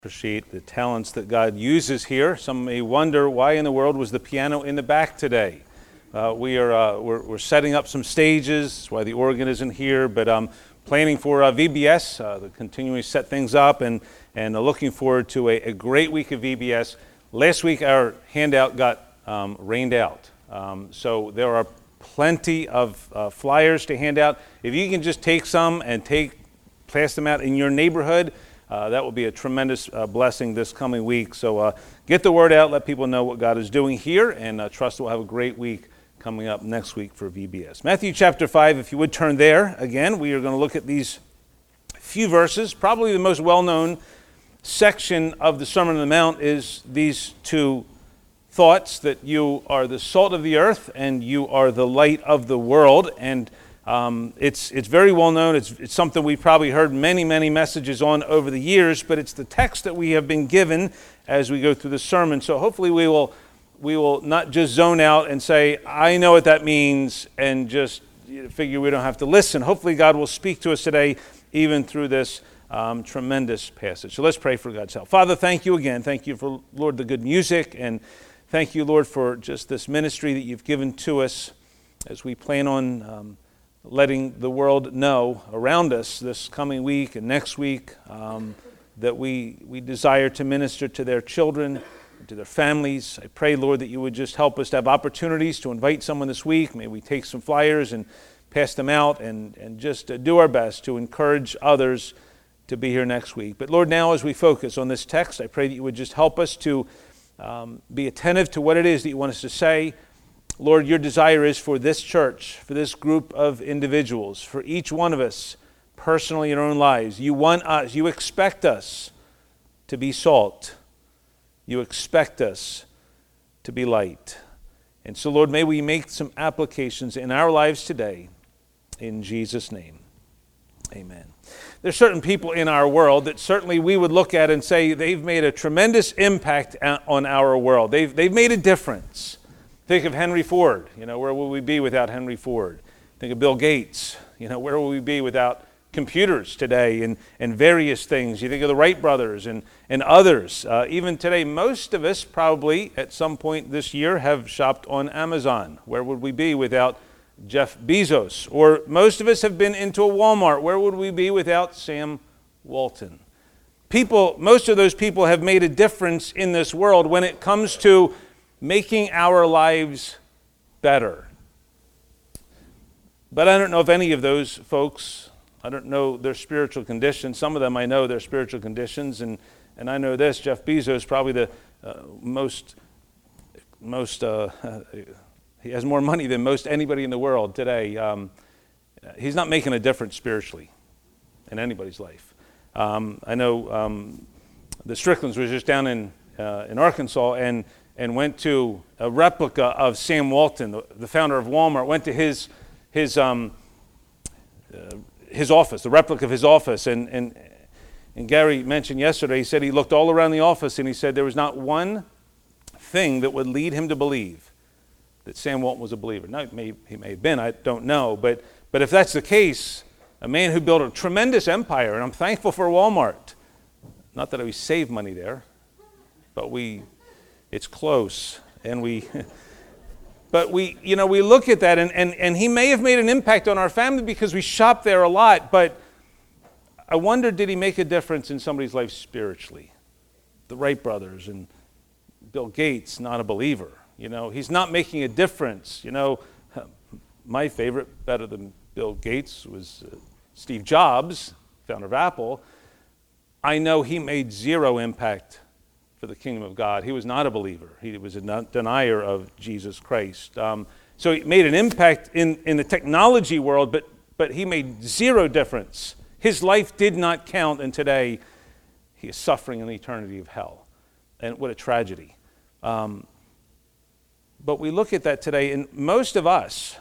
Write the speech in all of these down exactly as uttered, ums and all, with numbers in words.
Appreciate the talents that God uses here. Some may wonder why in the world was the piano in the back today. Uh, we are uh, we're, we're setting up some stages. That's why the organ isn't here. But um, planning for uh, V B S, uh, the continuing to set things up, and and uh, looking forward to a, a great week of V B S. Last week our handout got um, rained out, um, so there are plenty of uh, flyers to hand out. If you can just take some and take pass them out in your neighborhood. Uh, that will be a tremendous uh, blessing this coming week. So uh, get the word out, let people know what God is doing here, and uh, trust we'll have a great week coming up next week for V B S. Matthew chapter five, if you would turn there. Again, we are going to look at these few verses. Probably the most well-known section of the Sermon on the Mount is these two thoughts, that you are the salt of the earth and you are the light of the world. And Um, it's it's very well known. It's, it's something we've probably heard many, many messages on over the years, but it's the text that we have been given as we go through the sermon. So hopefully we will we will not just zone out and say, I know what that means, and just figure we don't have to listen. Hopefully God will speak to us today, even through this um, tremendous passage. So let's pray for God's help. Father, thank you again. Thank you for, Lord, the good music, and thank you, Lord, for just this ministry that you've given to us as we plan on um, letting the world know around us this coming week and next week um, that we we desire to minister to their children, to their families. I pray, Lord, that you would just help us to have opportunities to invite someone this week. May we take some flyers and pass them out, and, and just uh, do our best to encourage others to be here next week. But Lord, now as we focus on this text, I pray that you would just help us to um, be attentive to what it is that you want us to say. Lord, your desire is for this church, for this group of individuals, for each one of us personally in our own lives. You want us, you expect us to be salt. You expect us to be light. And so, Lord, may we make some applications in our lives today. In Jesus' name, amen. There's certain people in our world that certainly we would look at and say they've made a tremendous impact on our world. They've, they've made a difference. Think of Henry Ford. You know, where would we be without Henry Ford? Think of Bill Gates. You know, where would we be without computers today and, and various things? You think of the Wright brothers and, and others. Uh, even today, most of us probably at some point this year have shopped on Amazon. Where would we be without Jeff Bezos? Or most of us have been into a Walmart. Where would we be without Sam Walton? People, most of those people have made a difference in this world when it comes to making our lives better. But I don't know if any of those folks, I don't know their spiritual conditions. Some of them I know their spiritual conditions, and, and I know this, Jeff Bezos, probably the uh, most, most uh, he has more money than most anybody in the world today. Um, he's not making a difference spiritually in anybody's life. Um, I know um, the Stricklands was just down in, uh, in Arkansas, and and went to a replica of Sam Walton, the, the founder of Walmart, went to his his um, uh, his office, the replica of his office, and, and and Gary mentioned yesterday, he said he looked all around the office and he said there was not one thing that would lead him to believe that Sam Walton was a believer. Now, he may, he may have been, I don't know, but but if that's the case, a man who built a tremendous empire, and I'm thankful for Walmart. Not that we save money there, but we... It's close, and we, but we, you know, we look at that, and, and, and he may have made an impact on our family because we shop there a lot, but I wonder, did he make a difference in somebody's life spiritually? The Wright brothers and Bill Gates, not a believer. You know, he's not making a difference. You know, my favorite, better than Bill Gates, was uh, Steve Jobs, founder of Apple. I know he made zero impact for the kingdom of God. He was not a believer. He was a denier of Jesus Christ. Um, so he made an impact in, in the technology world, but, but he made zero difference. His life did not count, and today he is suffering in the eternity of hell. And what a tragedy. Um, but we look at that today, and most of us,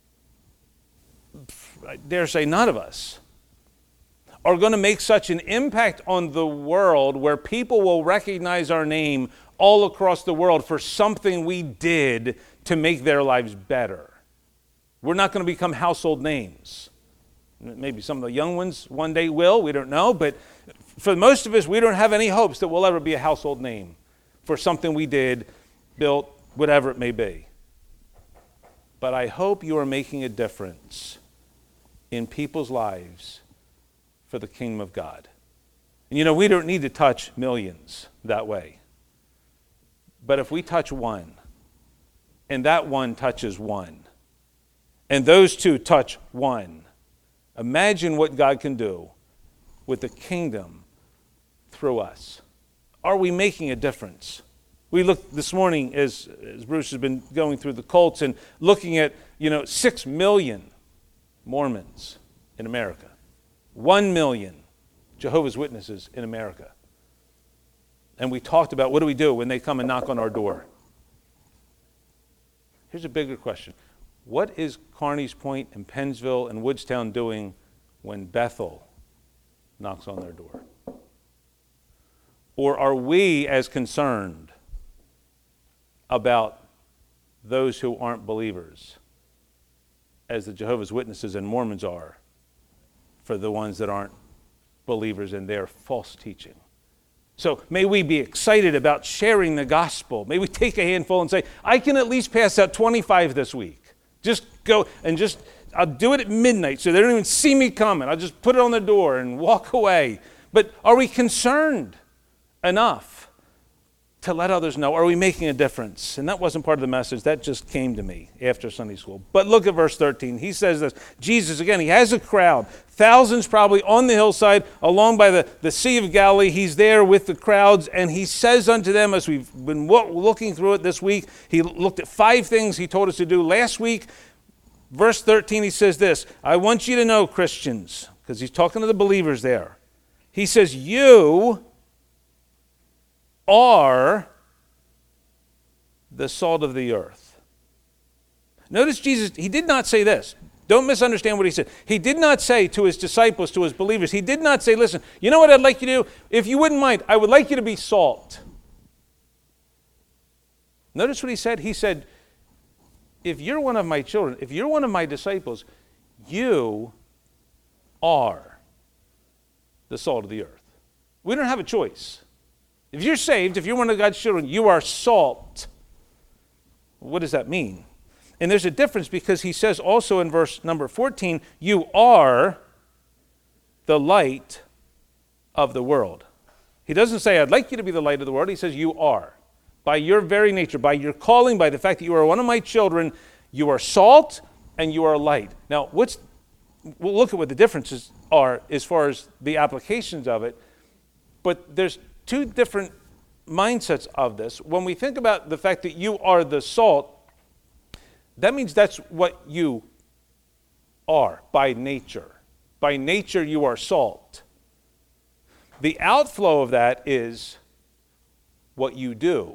I dare say none of us, are going to make such an impact on the world where people will recognize our name all across the world for something we did to make their lives better. We're not going to become household names. Maybe some of the young ones one day will, we don't know, but for most of us, we don't have any hopes that we'll ever be a household name for something we did, built, whatever it may be. But I hope you are making a difference in people's lives for the kingdom of God. And you know, we don't need to touch millions that way. But if we touch one, and that one touches one, and those two touch one, imagine what God can do with the kingdom through us. Are we making a difference? We looked this morning as, as Bruce has been going through the cults and looking at, you know, six million Mormons in America, one million Jehovah's Witnesses in America. And we talked about what do we do when they come and knock on our door. Here's a bigger question. What is Carneys Point and Pennsville and Woodstown doing when Bethel knocks on their door? Or are we as concerned about those who aren't believers as the Jehovah's Witnesses and Mormons are for the ones that aren't believers in their false teaching? So may we be excited about sharing the gospel. May we take a handful and say, I can at least pass out twenty-five this week. Just go and just, I'll do it at midnight so they don't even see me coming. I'll just put it on the door and walk away. But are we concerned enough to let others know? Are we making a difference? And that wasn't part of the message. That just came to me after Sunday school. But look at verse thirteen. He says this. Jesus, again, he has a crowd. Thousands probably on the hillside along by the, the Sea of Galilee. He's there with the crowds. And he says unto them, as we've been looking through it this week, he looked at five things he told us to do last week. Verse thirteen, he says this. I want you to know, Christians, because he's talking to the believers there. He says, you are the salt of the earth. Notice Jesus, he did not say this. Don't misunderstand what he said. He did not say to his disciples, to his believers, he did not say, listen, you know what I'd like you to do? If you wouldn't mind, I would like you to be salt. Notice what he said. He said, if you're one of my children, if you're one of my disciples, you are the salt of the earth. We don't have a choice. If you're saved, if you're one of God's children, you are salt. What does that mean? And there's a difference because he says also in verse number fourteen, you are the light of the world. He doesn't say, I'd like you to be the light of the world. He says, you are. By your very nature, by your calling, by the fact that you are one of my children, you are salt and you are light. Now, what's, we'll look at what the differences are as far as the applications of it. But there's two different mindsets of this. When we think about the fact that you are the salt, that means that's what you are by nature. By nature, you are salt. The outflow of that is what you do.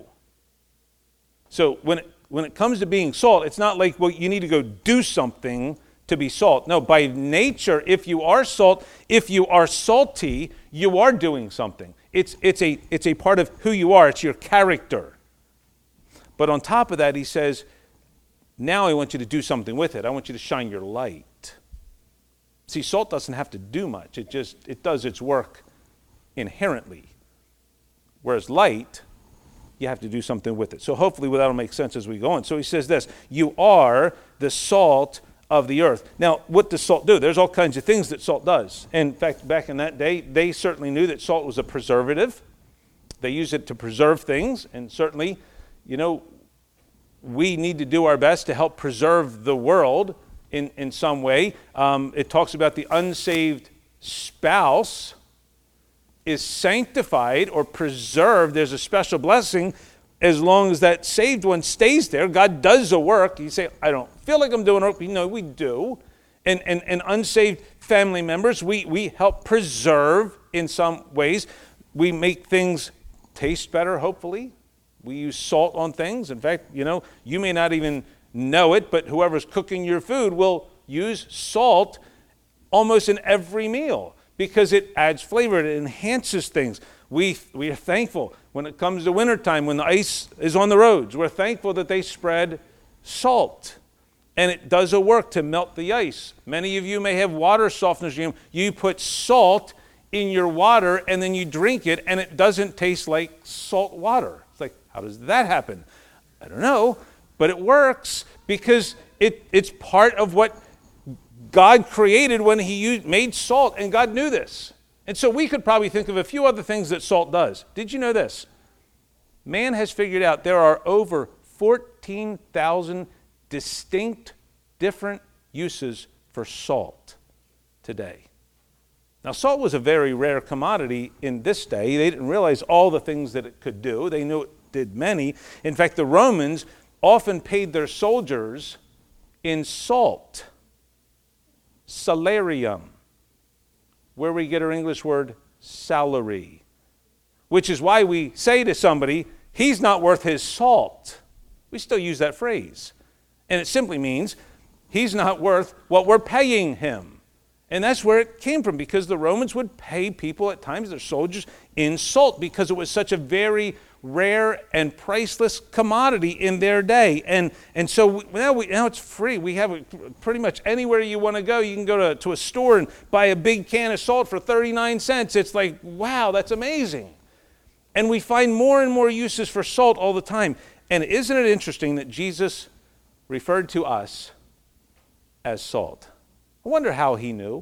So when it, when it comes to being salt, it's not like, well, you need to go do something to be salt. No, by nature, if you are salt, if you are salty, you are doing something. It's, it's, a, it's a part of who you are. It's your character. But on top of that, he says, now I want you to do something with it. I want you to shine your light. See, salt doesn't have to do much. It just, it does its work inherently. Whereas light, you have to do something with it. So hopefully that'll make sense as we go on. So he says this, you are the salt of the earth. Now, what does salt do? There's all kinds of things that salt does. In fact, back in that day, they certainly knew that salt was a preservative. They used it to preserve things. And certainly, you know, we need to do our best to help preserve the world in, in some way. Um, it talks about the unsaved spouse is sanctified or preserved. There's a special blessing as long as that saved one stays there. God does the work. You say, I don't feel like I'm doing work. You know, we do. And, and, and unsaved family members, we, we help preserve in some ways. We make things taste better, hopefully. We use salt on things. In fact, you know, you may not even know it, but whoever's cooking your food will use salt almost in every meal because it adds flavor. It enhances things. We, we are thankful when it comes to wintertime, when the ice is on the roads. We're thankful that they spread salt. And it does a work to melt the ice. Many of you may have water softeners. You put salt in your water and then you drink it and it doesn't taste like salt water. It's like, how does that happen? I don't know, but it works because it, it's part of what God created when he used, made salt, and God knew this. And so we could probably think of a few other things that salt does. Did you know this? Man has figured out there are over fourteen thousand distinct different uses for salt today. Now, salt was a very rare commodity in this day. They didn't realize all the things that it could do. They knew it did many. In fact, the Romans often paid their soldiers in salt, salarium, where we get our English word salary, which is why we say to somebody, he's not worth his salt. We still use that phrase. And it simply means he's not worth what we're paying him. And that's where it came from, because the Romans would pay people at times, their soldiers, in salt, because it was such a very rare and priceless commodity in their day. And and so now, we, now it's free. We have it pretty much anywhere you want to go. You can go to, to a store and buy a big can of salt for thirty-nine cents. It's like, wow, that's amazing. And we find more and more uses for salt all the time. And isn't it interesting that Jesus referred to us as salt? I wonder how he knew.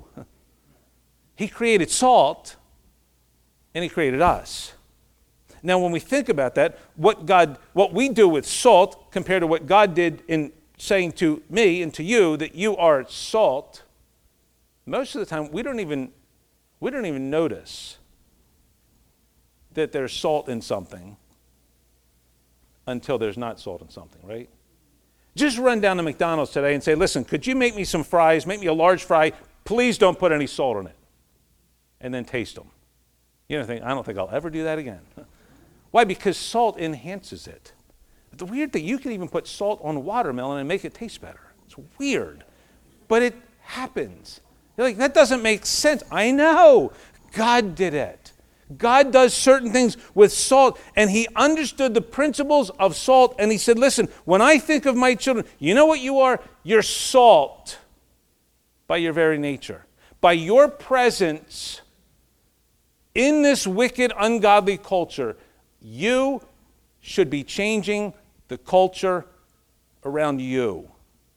He created salt, and he created us. Now, when we think about that, what God, what we do with salt compared to what God did in saying to me and to you that you are salt, most of the time we don't even we don't even notice that there's salt in something until there's not salt in something, right? Just run down to McDonald's today and say, listen, could you make me some fries, make me a large fry, please don't put any salt in it, and then taste them. You don't think, I don't think I'll ever do that again. Why? Because salt enhances it. But the weird thing, you can even put salt on watermelon and make it taste better. It's weird, but it happens. You're like, that doesn't make sense. I know, God did it. God does certain things with salt, and he understood the principles of salt, and he said, listen, when I think of my children, you know what you are? You're salt by your very nature. By your presence in this wicked, ungodly culture, you should be changing the culture around you.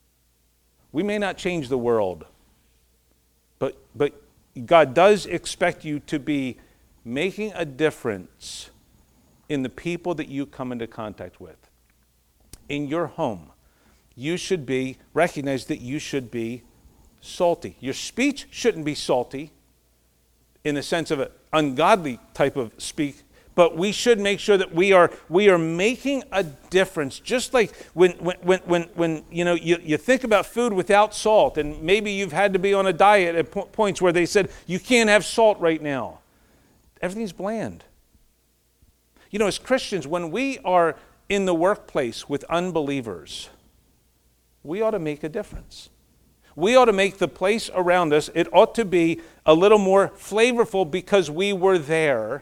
We may not change the world, but, but God does expect you to be making a difference in the people that you come into contact with. In your home, you should be, recognize that you should be salty. Your speech shouldn't be salty in the sense of an ungodly type of speak, but we should make sure that we are we are making a difference. Just like when when when when, when you know you, you think about food without salt, and maybe you've had to be on a diet at po- points where they said you can't have salt right now. Everything's bland. You know, as Christians, when we are in the workplace with unbelievers, we ought to make a difference. We ought to make the place around us, it ought to be a little more flavorful because we were there.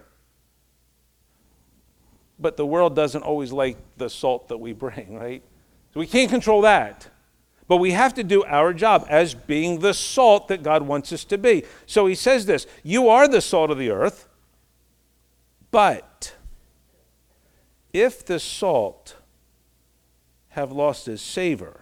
But the world doesn't always like the salt that we bring, right? So we can't control that. But we have to do our job as being the salt that God wants us to be. So he says this, you are the salt of the earth. But if the salt have lost its savor,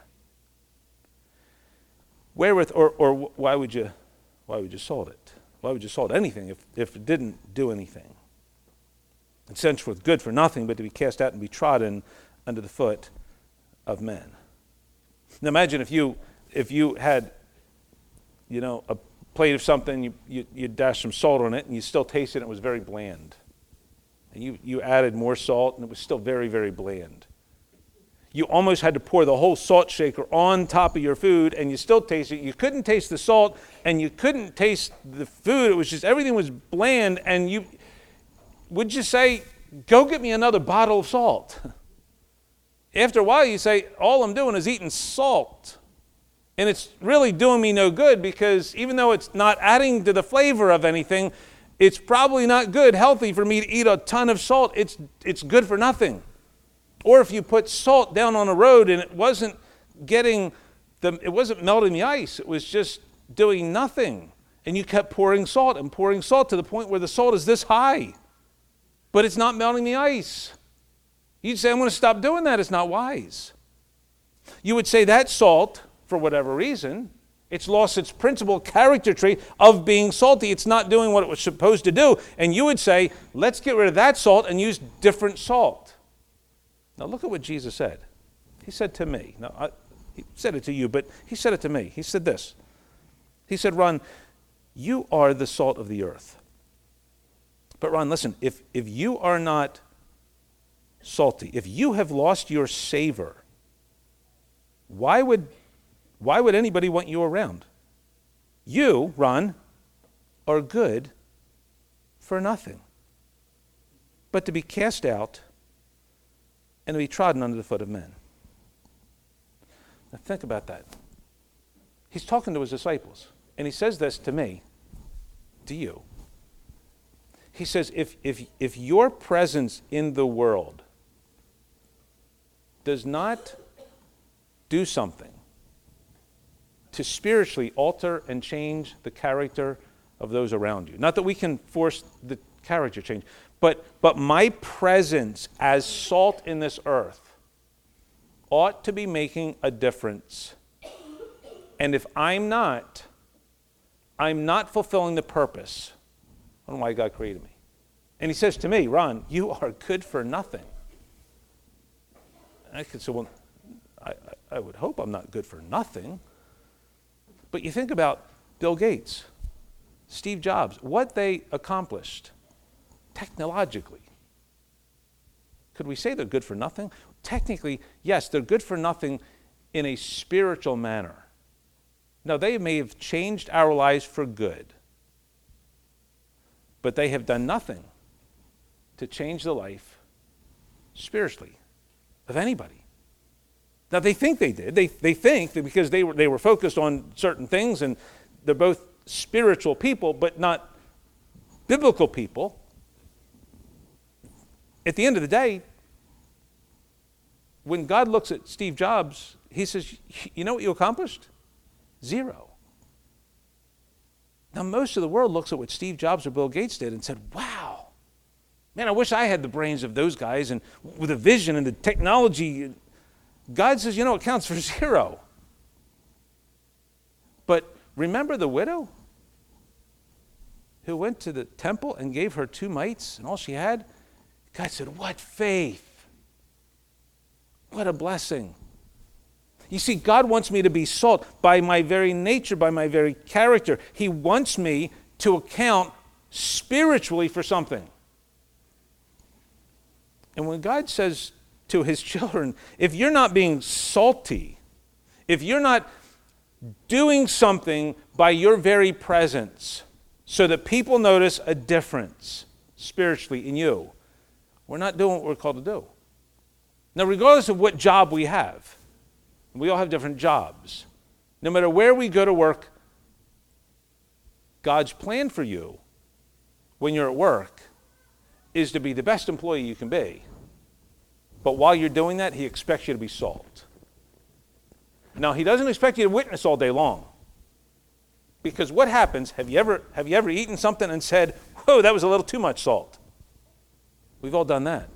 wherewith, or, or why would you, why would you salt it? Why would you salt anything if, if it didn't do anything? It's sent forth good for nothing, but to be cast out and be trodden under the foot of men. Now imagine if you if you had, you know, a plate of something, you you, you dash some salt on it, and you still taste it, and it was very bland. And you, you added more salt, and it was still very, very bland. You almost had to pour the whole salt shaker on top of your food, and you still taste it. You couldn't taste the salt, and you couldn't taste the food. It was just, everything was bland, and you, would you say, go get me another bottle of salt? After a while, you say, all I'm doing is eating salt. And it's really doing me no good, because even though it's not adding to the flavor of anything, it's probably not good, healthy for me to eat a ton of salt. It's it's good for nothing. Or if you put salt down on a road and it wasn't getting the, it wasn't melting the ice, it was just doing nothing. And you kept pouring salt and pouring salt to the point where the salt is this high, but it's not melting the ice. You'd say, I'm going to stop doing that. It's not wise. You would say that salt, for whatever reason, it's lost its principal character trait of being salty. It's not doing what it was supposed to do. And you would say, let's get rid of that salt and use different salt. Now look at what Jesus said. He said to me, now I, he said it to you, but he said it to me. He said this. He said, Ron, you are the salt of the earth. But Ron, listen, if, if you are not salty, if you have lost your savor, why would, why would anybody want you around? You, Ron, are good for nothing, but to be cast out and to be trodden under the foot of men. Now think about that. He's talking to his disciples. And he says this to me, to you. He says, if, if, if your presence in the world does not do something to spiritually alter and change the character of those around you, not that we can force the character change, but, but my presence as salt in this earth ought to be making a difference. And if I'm not, I'm not fulfilling the purpose on why God created me. And he says to me, Ron, you are good for nothing. And I could say, well, I, I would hope I'm not good for nothing. But you think about Bill Gates, Steve Jobs, what they accomplished technologically. Could we say they're good for nothing? Technically, yes, they're good for nothing in a spiritual manner. Now, they may have changed our lives for good, but they have done nothing to change the life spiritually of anybody. Now, they think they did. They, they think that because they were, they were focused on certain things, and they're both spiritual people, but not biblical people. At the end of the day, when God looks at Steve Jobs, he says, you know what you accomplished? Zero. Now, most of the world looks at what Steve Jobs or Bill Gates did and said, wow, man, I wish I had the brains of those guys and with the vision and the technology. God says, you know, it counts for zero. But remember the widow who went to the temple and gave her two mites and all she had? God said, what faith. What a blessing. You see, God wants me to be salt by my very nature, by my very character. He wants me to account spiritually for something. And when God says to his children, if you're not being salty, if you're not doing something by your very presence so that people notice a difference spiritually in you, we're not doing what we're called to do. Now, regardless of what job we have, we all have different jobs. No matter where we go to work, God's plan for you when you're at work is to be the best employee you can be. But while you're doing that, he expects you to be salt. Now, he doesn't expect you to witness all day long. Because what happens, have you ever, have you ever eaten something and said, whoa, that was a little too much salt? We've all done that.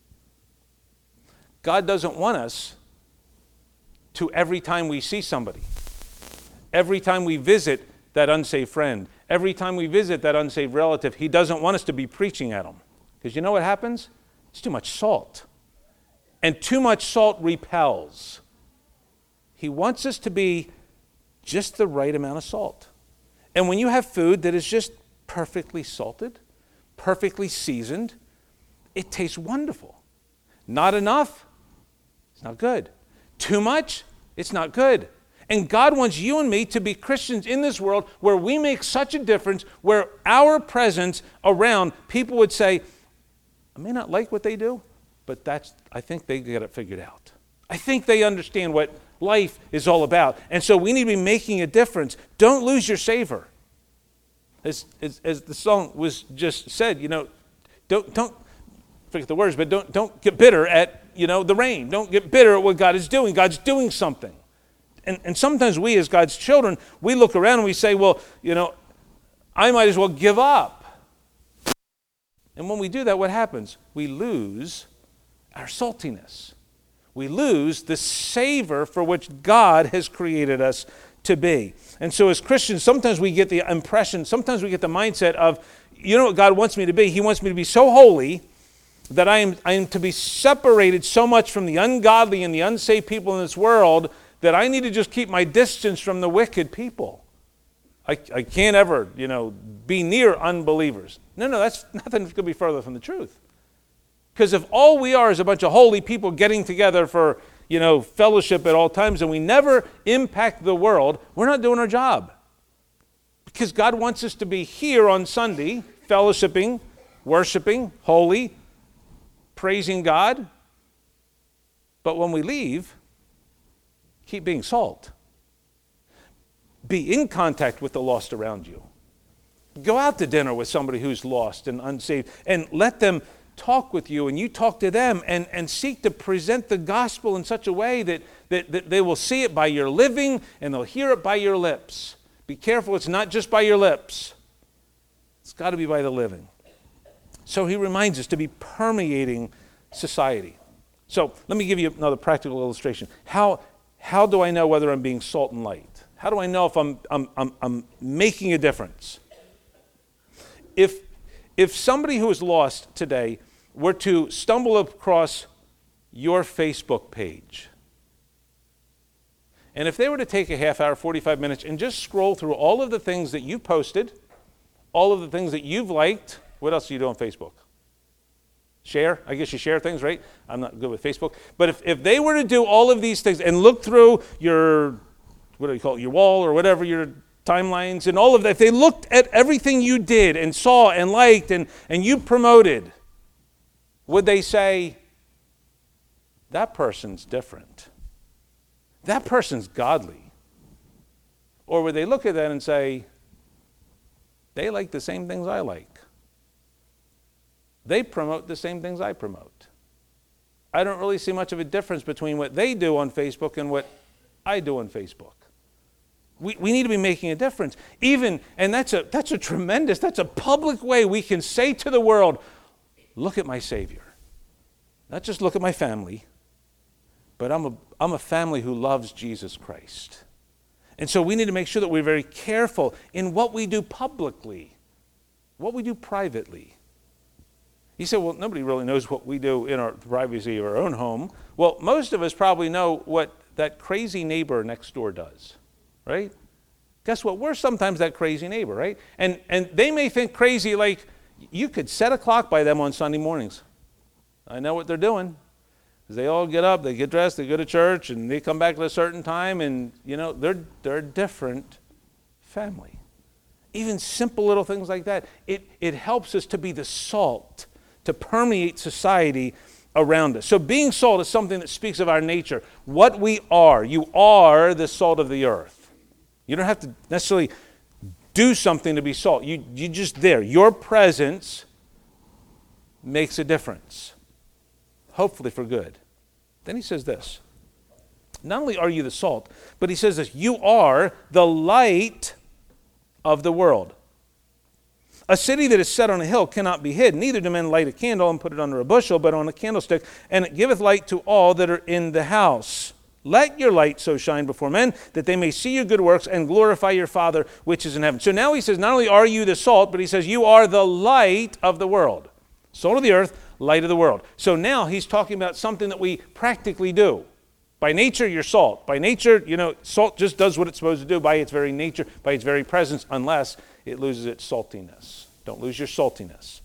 God doesn't want us to every time we see somebody, every time we visit that unsaved friend, every time we visit that unsaved relative, he doesn't want us to be preaching at them. Because you know what happens? It's too much salt. And too much salt repels. He wants us to be just the right amount of salt. And when you have food that is just perfectly salted, perfectly seasoned, it tastes wonderful. Not enough, it's not good. Too much, it's not good. And God wants you and me to be Christians in this world where we make such a difference, where our presence around, people would say, I may not like what they do, but that's, I think they get it figured out. I think they understand what life is all about. And so we need to be making a difference. Don't lose your savor. As, as, as the song was just said, you know, don't, don't forget the words, but don't, don't get bitter at, you know, the rain. Don't get bitter at what God is doing. God's doing something. And, and sometimes we as God's children, we look around and we say, well, you know, I might as well give up. And when we do that, what happens? We lose our saltiness. We lose the savor for which God has created us to be. And so as Christians, sometimes we get the impression, sometimes we get the mindset of, you know what God wants me to be? He wants me to be so holy that I am, I am to be separated so much from the ungodly and the unsaved people in this world that I need to just keep my distance from the wicked people. I, I can't ever, you know, be near unbelievers. No, no, that's nothing could be further from the truth. Because if all we are is a bunch of holy people getting together for, you know, fellowship at all times and we never impact the world, we're not doing our job. Because God wants us to be here on Sunday, fellowshipping, worshiping, holy, praising God. But when we leave, keep being salt. Be in contact with the lost around you. Go out to dinner with somebody who's lost and unsaved and let them talk with you and you talk to them and, and seek to present the gospel in such a way that, that, that they will see it by your living and they'll hear it by your lips. Be careful, it's not just by your lips. It's got to be by the living. So he reminds us to be permeating society. So let me give you another practical illustration. How, how do I know whether I'm being salt and light? How do I know if I'm, I'm, I'm, I'm making a difference? If, if somebody who is lost today were to stumble across your Facebook page, and if they were to take a half hour, forty-five minutes, and just scroll through all of the things that you've posted, all of the things that you've liked, what else do you do on Facebook? Share? I guess you share things, right? I'm not good with Facebook. But if, if they were to do all of these things and look through your, what do you call it, your wall or whatever, your timelines and all of that, if they looked at everything you did and saw and liked and, and you promoted, would they say, that person's different? That person's godly? Or would they look at that and say, they like the same things I like? They promote the same things I promote. I don't really see much of a difference between what they do on Facebook and what I do on Facebook. We, we need to be making a difference. Even, and that's a, that's a tremendous, that's a public way we can say to the world, look at my Savior. Not just look at my family, but I'm a, I'm a family who loves Jesus Christ. And so we need to make sure that we're very careful in what we do publicly, what we do privately. You say, well, nobody really knows what we do in our privacy of our own home. Well, most of us probably know what that crazy neighbor next door does, right? Guess what? We're sometimes that crazy neighbor, right? And and they may think crazy like you could set a clock by them on Sunday mornings. I know what they're doing. Because they all get up, they get dressed, they go to church, and they come back at a certain time, and, you know, they're, they're a different family. Even simple little things like that. It, it helps us to be the salt, to permeate society around us. So being salt is something that speaks of our nature, what we are. You are the salt of the earth. You don't have to necessarily do something to be salt. You, you're just there. Your presence makes a difference, hopefully for good. Then he says this. Not only are you the salt, but he says this, you are the light of the world. A city that is set on a hill cannot be hid. Neither do men light a candle and put it under a bushel, but on a candlestick, and it giveth light to all that are in the house. Let your light so shine before men, that they may see your good works and glorify your Father which is in heaven. So now he says, not only are you the salt, but he says, you are the light of the world. Salt of the earth, light of the world. So now he's talking about something that we practically do. By nature, you're salt. By nature, you know, salt just does what it's supposed to do by its very nature, by its very presence, unless it loses its saltiness. Don't lose your saltiness.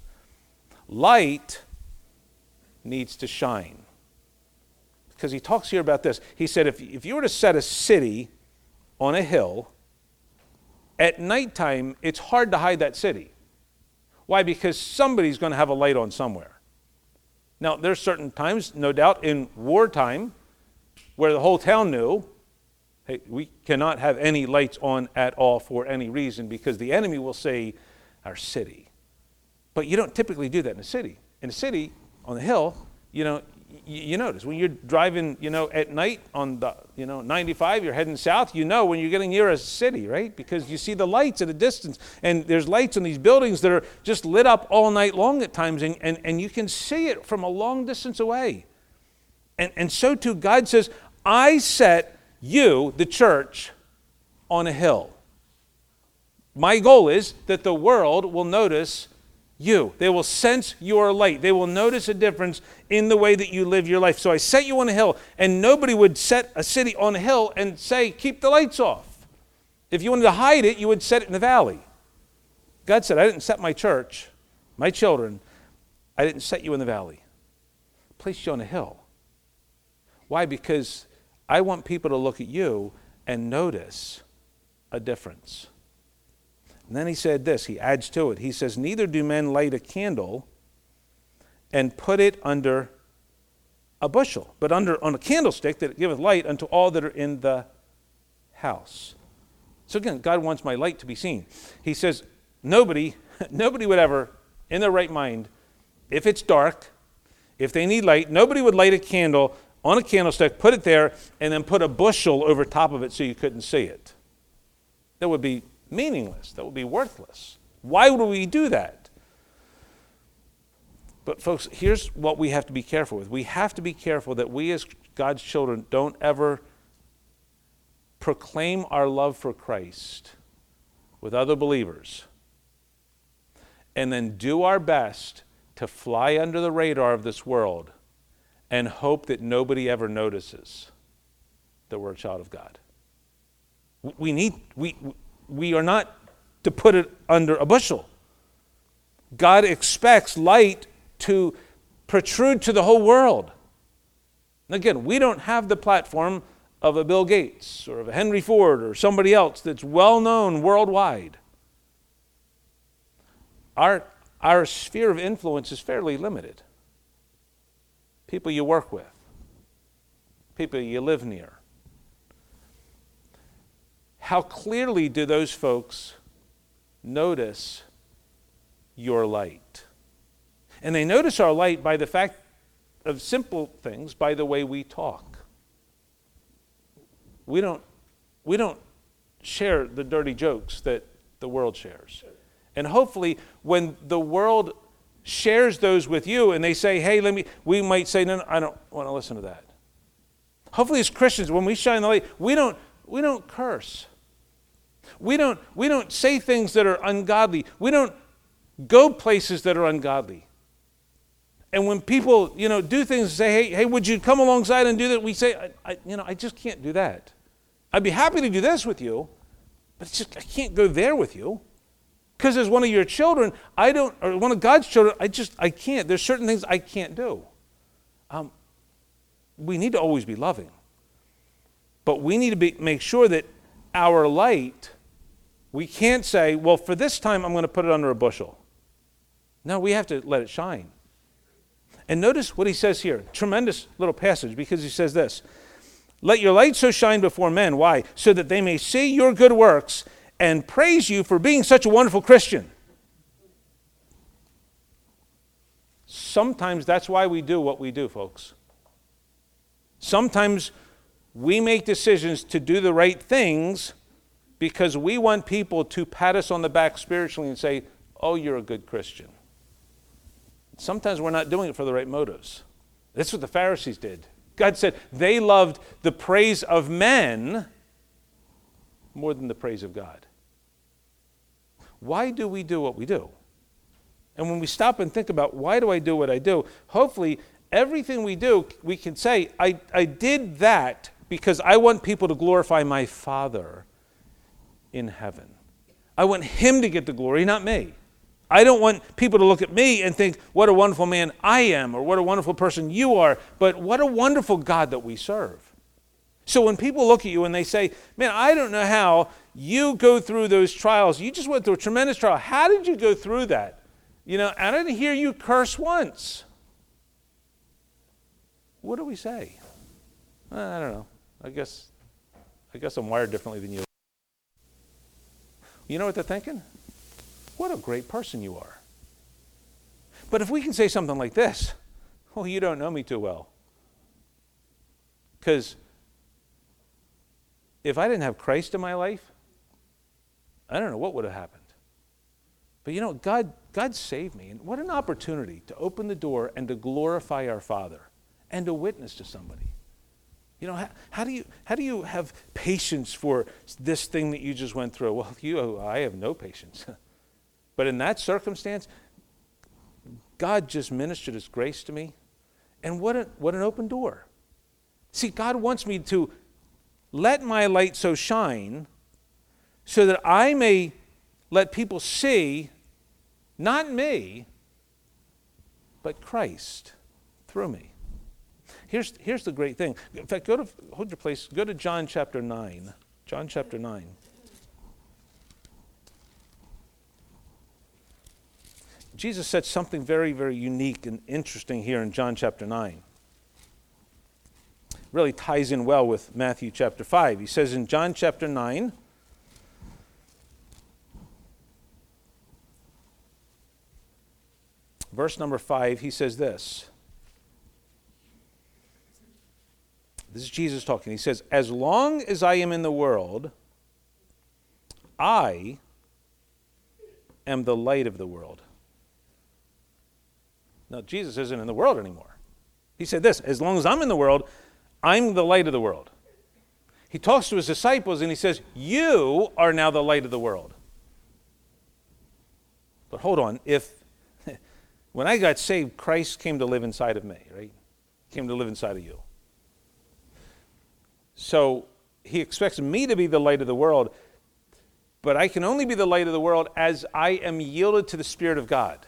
Light needs to shine. Because he talks here about this. He said, if, if you were to set a city on a hill, at nighttime, it's hard to hide that city. Why? Because somebody's going to have a light on somewhere. Now, there's certain times, no doubt, in wartime, where the whole town knew, hey, we cannot have any lights on at all for any reason because the enemy will say our city. But you don't typically do that in a city. In a city, on the hill, you know, you notice when you're driving, you know, at night on the, you know, ninety-five, you're heading south, you know when you're getting near a city, right? Because you see the lights at a distance, and there's lights in these buildings that are just lit up all night long at times, and, and, and you can see it from a long distance away. And, and so too, God says, I set you, the church, on a hill. My goal is that the world will notice you. They will sense your light. They will notice a difference in the way that you live your life. So I set you on a hill, and nobody would set a city on a hill and say, keep the lights off. If you wanted to hide it, you would set it in the valley. God said, I didn't set my church, my children, I didn't set you in the valley. I placed you on a hill. Why? Because I want people to look at you and notice a difference. And then he said this, he adds to it. He says, neither do men light a candle and put it under a bushel, but under on a candlestick that giveth light unto all that are in the house. So again, God wants my light to be seen. He says, nobody, nobody would ever, in their right mind, if it's dark, if they need light, nobody would light a candle on a candlestick, put it there, and then put a bushel over top of it so you couldn't see it. That would be meaningless. That would be worthless. Why would we do that? But folks, here's what we have to be careful with. We have to be careful that we as God's children don't ever proclaim our love for Christ with other believers and then do our best to fly under the radar of this world and hope that nobody ever notices that we're a child of God. We need, we, we are not to put it under a bushel. God expects light to protrude to the whole world. And again, we don't have the platform of a Bill Gates or of a Henry Ford or somebody else that's well known worldwide. Our, our sphere of influence is fairly limited. People you work with, people you live near. How clearly do those folks notice your light? And they notice our light by the fact of simple things, by the way we talk. We don't, we don't share the dirty jokes that the world shares. And hopefully when the world shares those with you and they say, hey, let me, we might say, no, no, I don't want to listen to that. Hopefully as Christians, when we shine the light, we don't, we don't curse. We don't, we don't say things that are ungodly. We don't go places that are ungodly. And when people, you know, do things and say, hey, hey, would you come alongside and do that? We say, I, I, you know, I just can't do that. I'd be happy to do this with you, but it's just, I can't go there with you. Because as one of your children, I don't, or one of God's children, I just, I can't. There's certain things I can't do. Um, we need to always be loving. But we need to be, make sure that our light, we can't say, well, for this time, I'm going to put it under a bushel. No, we have to let it shine. And notice what he says here. Tremendous little passage, because he says this. Let your light so shine before men. Why? So that they may see your good works and praise you for being such a wonderful Christian. Sometimes that's why we do what we do, folks. Sometimes we make decisions to do the right things because we want people to pat us on the back spiritually and say, oh, you're a good Christian. Sometimes we're not doing it for the right motives. That's what the Pharisees did. God said they loved the praise of men more than the praise of God. Why do we do what we do? And when we stop and think about why do I do what I do, hopefully everything we do, we can say, I, I did that because I want people to glorify my Father in heaven. I want him to get the glory, not me. I don't want people to look at me and think, what a wonderful man I am, or what a wonderful person you are, but what a wonderful God that we serve. So when people look at you and they say, man, I don't know how you go through those trials. You just went through a tremendous trial. How did you go through that? You know, I didn't hear you curse once. What do we say? I don't know. I guess, I guess I'm wired differently than you. You know what they're thinking? What a great person you are. But if we can say something like this, well, you don't know me too well. Because if I didn't have Christ in my life, I don't know what would have happened. But you know, God, God saved me. And what an opportunity to open the door and to glorify our Father and to witness to somebody. You know, how, how do you how do you have patience for this thing that you just went through? Well, you, I have no patience. But in that circumstance, God just ministered His grace to me. And what, a, what an open door. See, God wants me to let my light so shine so that I may let people see, not me, but Christ through me. Here's, here's the great thing. In fact, go to, hold your place, go to John chapter nine. John chapter nine. Jesus said something very, very unique and interesting here in John chapter nine. Really ties in well with Matthew chapter five. He says in John chapter nine, verse number five, he says this. This is Jesus talking. He says, as long as I am in the world, I am the light of the world. Now, Jesus isn't in the world anymore. He said this, as long as I'm in the world, I'm the light of the world. He talks to his disciples and he says, you are now the light of the world. But hold on, if, when I got saved, Christ came to live inside of me, right? He came to live inside of you. So he expects me to be the light of the world, but I can only be the light of the world as I am yielded to the Spirit of God.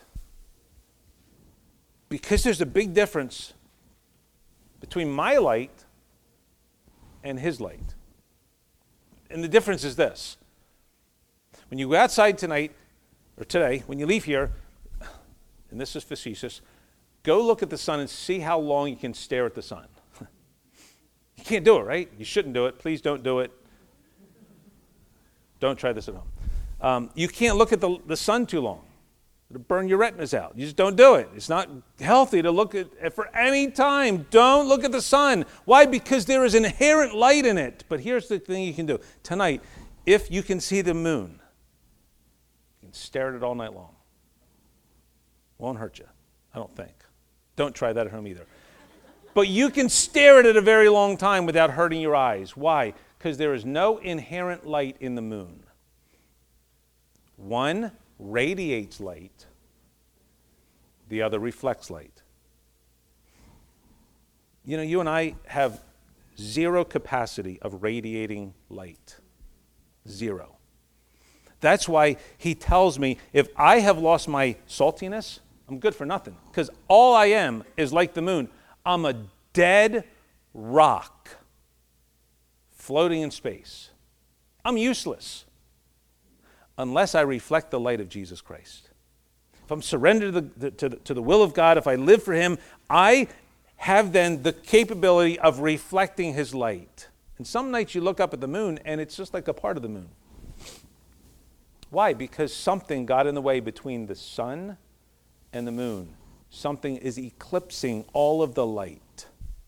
Because there's a big difference between my light and his light. And the difference is this. When you go outside tonight, or today, when you leave here, and this is facetious, go look at the sun and see how long you can stare at the sun. You can't do it, right? You shouldn't do it. Please don't do it. Don't try this at home. Um, you can't look at the, the sun too long. It'll burn your retinas out. You just don't do it. It's not healthy to look at for any time. Don't look at the sun. Why? Because there is inherent light in it. But here's the thing you can do. Tonight, if you can see the moon, you can stare at it all night long. Won't hurt you, I don't think. Don't try that at home either. But you can stare at it a very long time without hurting your eyes. Why? Because there is no inherent light in the moon. One radiates light, the other reflects light. You know, you and I have zero capacity of radiating light. Zero. That's why he tells me if I have lost my saltiness, I'm good for nothing. Because all I am is like the moon. I'm a dead rock floating in space. I'm useless unless I reflect the light of Jesus Christ. If I'm surrendered to the, to the, to the will of God, if I live for him, I have then the capability of reflecting his light. And some nights you look up at the moon and it's just like a part of the moon. Why? Because something got in the way between the sun and the moon. Something is eclipsing all of the light.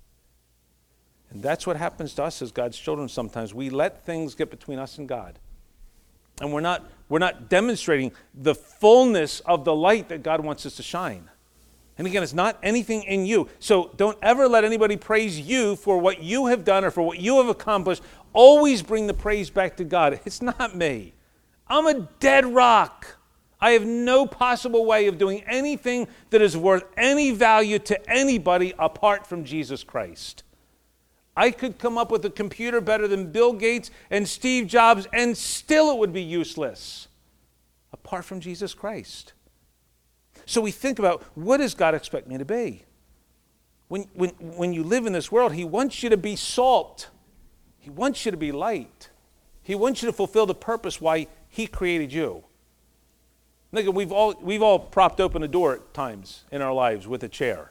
And that's what happens to us as God's children sometimes. We let things get between us and God. And we're not, we're not demonstrating the fullness of the light that God wants us to shine. And again, it's not anything in you. So don't ever let anybody praise you for what you have done or for what you have accomplished. Always bring the praise back to God. It's not me. I'm a dead rock. I have no possible way of doing anything that is worth any value to anybody apart from Jesus Christ. I could come up with a computer better than Bill Gates and Steve Jobs, and still it would be useless apart from Jesus Christ. So we think about, what does God expect me to be? When, when, when you live in this world, he wants you to be salt. He wants you to be light. He wants you to fulfill the purpose why he created you. Look, we've all, we've all propped open a door at times in our lives with a chair.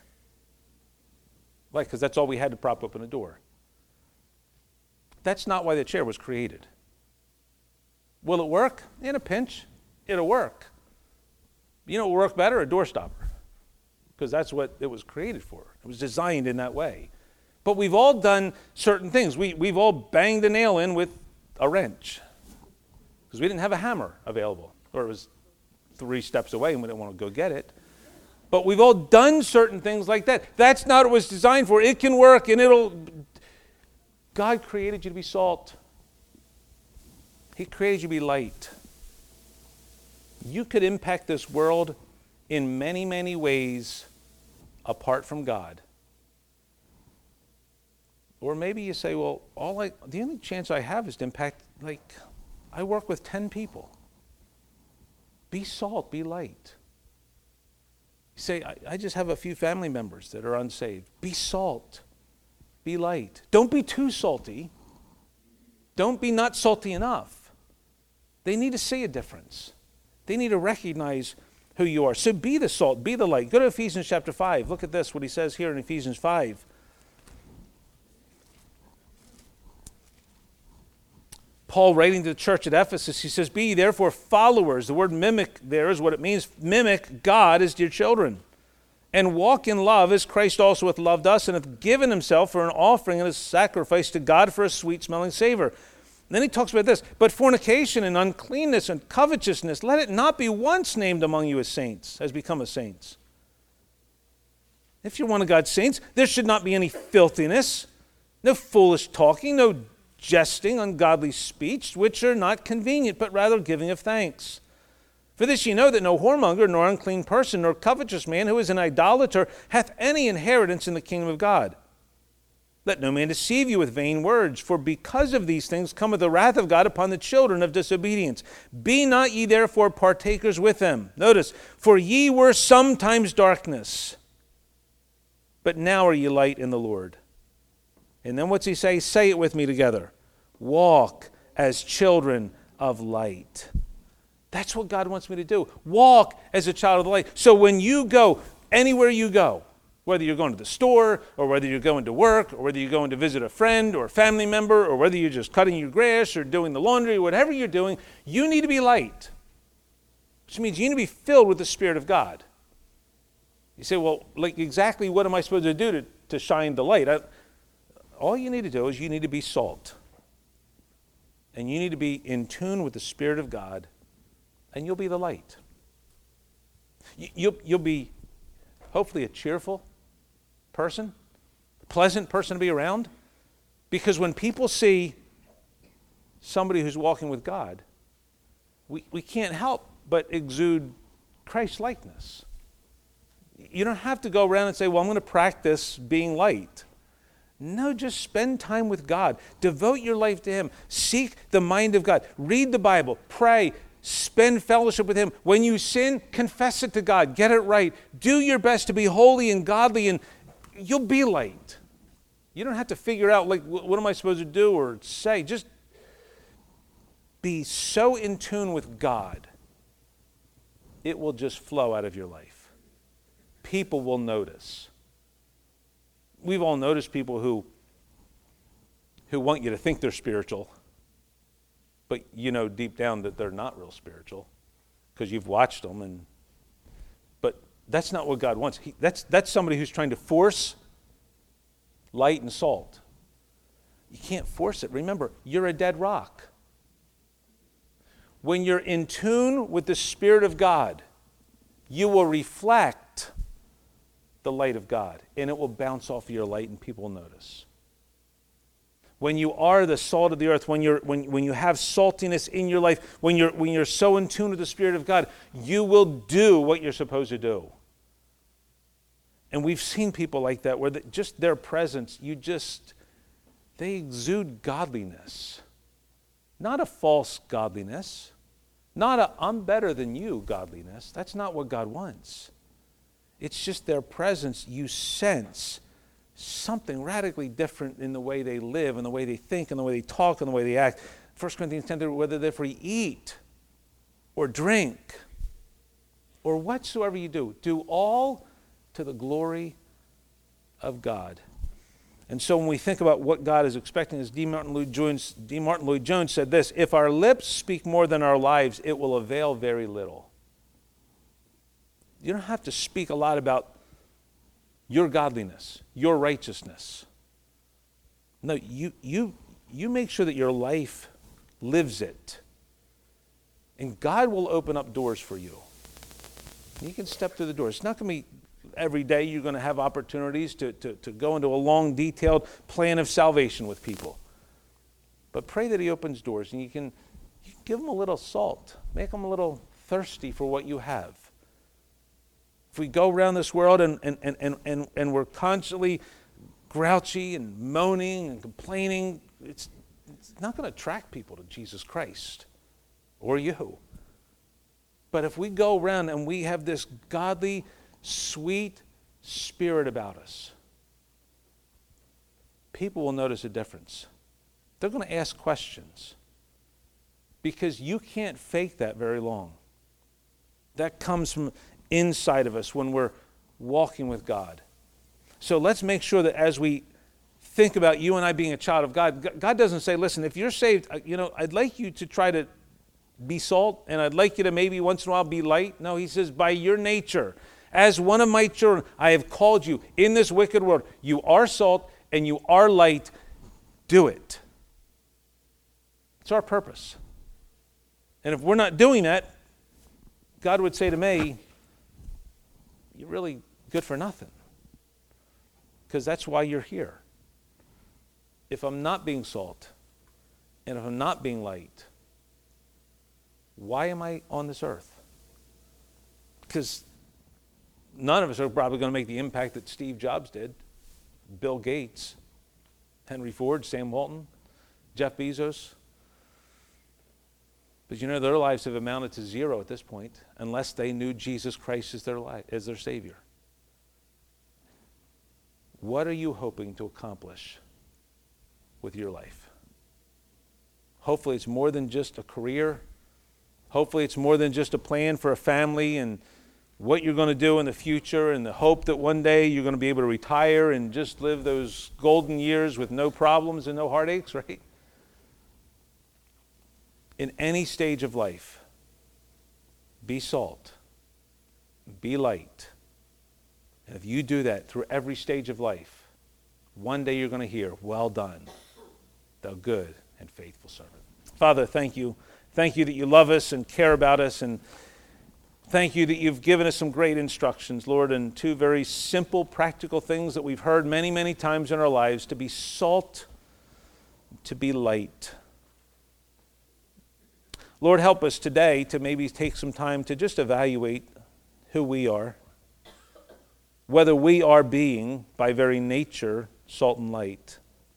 Why? Because that's all we had to prop open a door. That's not why the chair was created. Will it work? In a pinch, it'll work. You know what will work better? A door stopper. Because that's what it was created for. It was designed in that way. But we've all done certain things. We, we've all banged a nail in with a wrench because we didn't have a hammer available, or it was three steps away and we didn't want to go get it. But we've all done certain things like that. That's not what it was designed for. It can work and it'll... God created you to be salt. He created you to be light. You could impact this world in many, many ways apart from God. Or maybe you say, well, all I, the only chance I have is to impact, like, I work with ten people. Be salt, be light. You say, I, I just have a few family members that are unsaved. Be salt, be light. Don't be too salty. Don't be not salty enough. They need to see a difference. They need to recognize who you are. So be the salt, be the light. Go to Ephesians chapter five. Look at this, what he says here in Ephesians five. Paul, writing to the church at Ephesus, he says, be ye therefore followers. The word mimic there is what it means. Mimic God as dear children. And walk in love as Christ also hath loved us and hath given himself for an offering and a sacrifice to God for a sweet-smelling savor. And then he talks about this. But fornication and uncleanness and covetousness, let it not be once named among you as saints, as become as saints. If you're one of God's saints, there should not be any filthiness, no foolish talking, no jesting, ungodly speech, which are not convenient, but rather giving of thanks. For this ye know that no whoremonger, nor unclean person, nor covetous man who is an idolater hath any inheritance in the kingdom of God. Let no man deceive you with vain words, for because of these things cometh the wrath of God upon the children of disobedience. Be not ye therefore partakers with them. Notice, for ye were sometimes darkness, but now are ye light in the Lord. And then what's he say? Say it with me together. Walk as children of light. That's what God wants me to do. Walk as a child of the light. So when you go, anywhere you go, whether you're going to the store, or whether you're going to work, or whether you're going to visit a friend or a family member, or whether you're just cutting your grass or doing the laundry, whatever you're doing, you need to be light. Which means you need to be filled with the Spirit of God. You say, well, like exactly what am I supposed to do to, to shine the light? I, all you need to do is you need to be salt. And you need to be in tune with the Spirit of God, and you'll be the light. You, you'll, you'll be hopefully a cheerful person, a pleasant person to be around, because when people see somebody who's walking with God, we, we can't help but exude Christ-likeness. You don't have to go around and say, well, I'm going to practice being light. No, just spend time with God. Devote your life to Him. Seek the mind of God. Read the Bible. Pray. Spend fellowship with Him. When you sin, confess it to God. Get it right. Do your best to be holy and godly, and you'll be light. You don't have to figure out, like, what am I supposed to do or say? Just be so in tune with God, it will just flow out of your life. People will notice. We've all noticed people who, who want you to think they're spiritual, but you know deep down that they're not real spiritual because you've watched them. And but that's not what God wants. He, that's, that's somebody who's trying to force light and salt. You can't force it. Remember, you're a dead rock. When you're in tune with the Spirit of God, you will reflect the light of God, and it will bounce off of your light and people will notice. When you are the salt of the earth, when you're when, when you have saltiness in your life, when you're when you're so in tune with the Spirit of God, you will do what you're supposed to do. And we've seen people like that where the, just their presence, you just they exude godliness. Not a false godliness, not a I'm better than you godliness. That's not what God wants. It's just their presence. You sense something radically different in the way they live, and the way they think, and the way they talk, and the way they act. First Corinthians ten, whether therefore you eat or drink or whatsoever you do, do all to the glory of God. And so when we think about what God is expecting, as D. Martin Lloyd Jones, D. Martin Lloyd Jones said this, if our lips speak more than our lives, it will avail very little. You don't have to speak a lot about your godliness, your righteousness. No, you, you, you make sure that your life lives it. And God will open up doors for you. You can step through the door. It's not going to be every day you're going to have opportunities to, to, to go into a long, detailed plan of salvation with people. But pray that he opens doors, and you can, you can give them a little salt. Make them a little thirsty for what you have. If we go around this world and, and, and, and, and, and we're constantly grouchy and moaning and complaining, it's, it's not going to attract people to Jesus Christ or you. But if we go around and we have this godly, sweet spirit about us, people will notice a difference. They're going to ask questions because you can't fake that very long. That comes from inside of us when we're walking with God. So let's make sure that as we think about you and I being a child of God, God doesn't say, listen, if you're saved, you know, I'd like you to try to be salt, and I'd like you to maybe once in a while be light. No, he says, by your nature, as one of my children, I have called you in this wicked world. You are salt and you are light. Do it. It's our purpose. And if we're not doing that, God would say to me, you're really good for nothing. Because that's why you're here. If I'm not being salt, and if I'm not being light, why am I on this earth? Because none of us are probably going to make the impact that Steve Jobs did, Bill Gates, Henry Ford, Sam Walton, Jeff Bezos. But you know, their lives have amounted to zero at this point unless they knew Jesus Christ as their life, as their Savior. What are you hoping to accomplish with your life? Hopefully it's more than just a career. Hopefully it's more than just a plan for a family and what you're going to do in the future and the hope that one day you're going to be able to retire and just live those golden years with no problems and no heartaches, right? In any stage of life, be salt, be light. And if you do that through every stage of life, one day you're going to hear, well done, thou good and faithful servant. Father, thank you. Thank you that you love us and care about us, and thank you that you've given us some great instructions, Lord, and two very simple, practical things that we've heard many, many times in our lives, to be salt, to be light. Lord, help us today to maybe take some time to just evaluate who we are, whether we are being, by very nature, salt and light.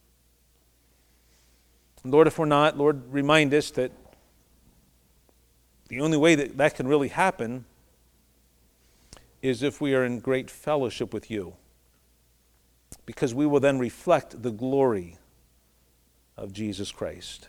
Lord, if we're not, Lord, remind us that the only way that that can really happen is if we are in great fellowship with you, because we will then reflect the glory of Jesus Christ.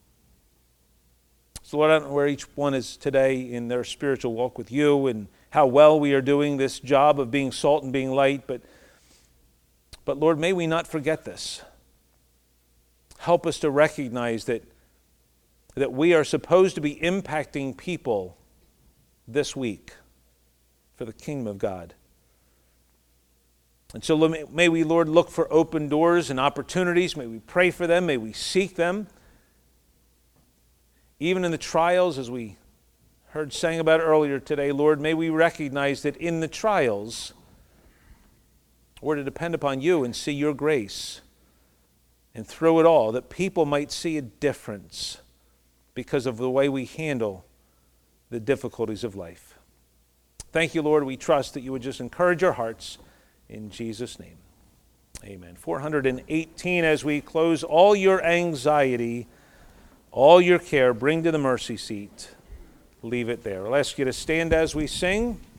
So Lord, I don't know where each one is today in their spiritual walk with you and how well we are doing this job of being salt and being light, but, but Lord, may we not forget this. Help us to recognize that, that we are supposed to be impacting people this week for the kingdom of God. And so may we, Lord, look for open doors and opportunities. May we pray for them. May we seek them. Even in the trials, as we heard sang about earlier today, Lord, may we recognize that in the trials, we're to depend upon you and see your grace. And through it all, that people might see a difference because of the way we handle the difficulties of life. Thank you, Lord. We trust that you would just encourage our hearts in Jesus' name. Amen. four hundred eighteen, as we close, all your anxiety, all your care, bring to the mercy seat. Leave it there. I'll ask you to stand as we sing.